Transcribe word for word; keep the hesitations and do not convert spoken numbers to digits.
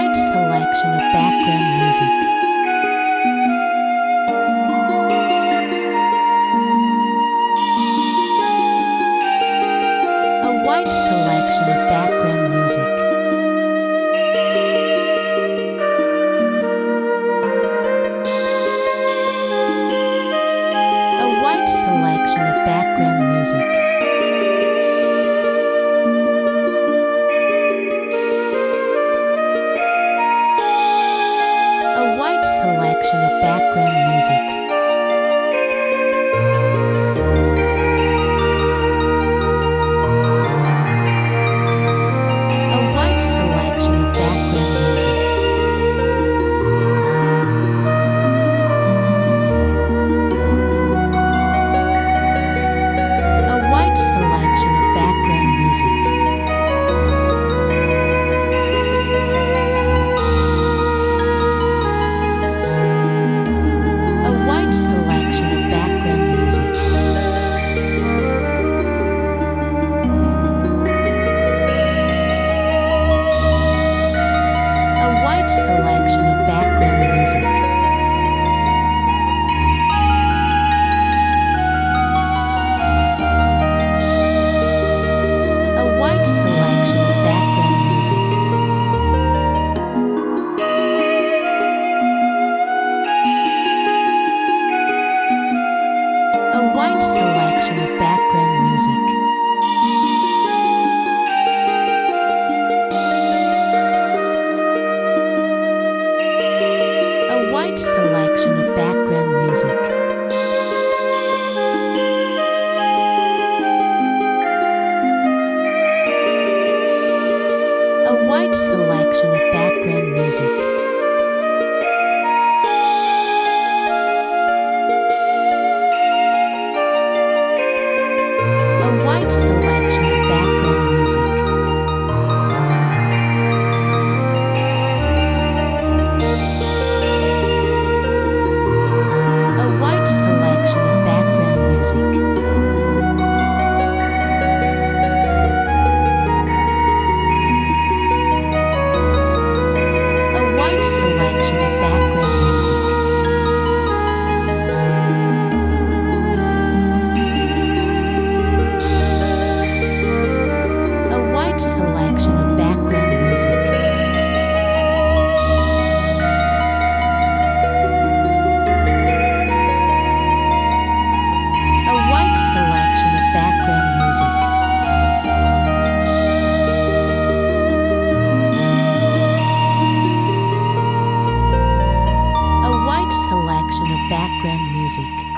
wide selection of background music. A wide selection of background music. A wide selection of background music. A wide selection of background music. A wide selection of background music. A wide selection of background music. A wide selection of background music. A wide selection of background music. A wide selection of background music. A wide selection of background music. A wide selection of background music. A wide selection of background music. A wide selection of background music. A wide selection of background music. A wide selection of background music. A wide selection of background music. A wide selection of background music. A wide selection of background music.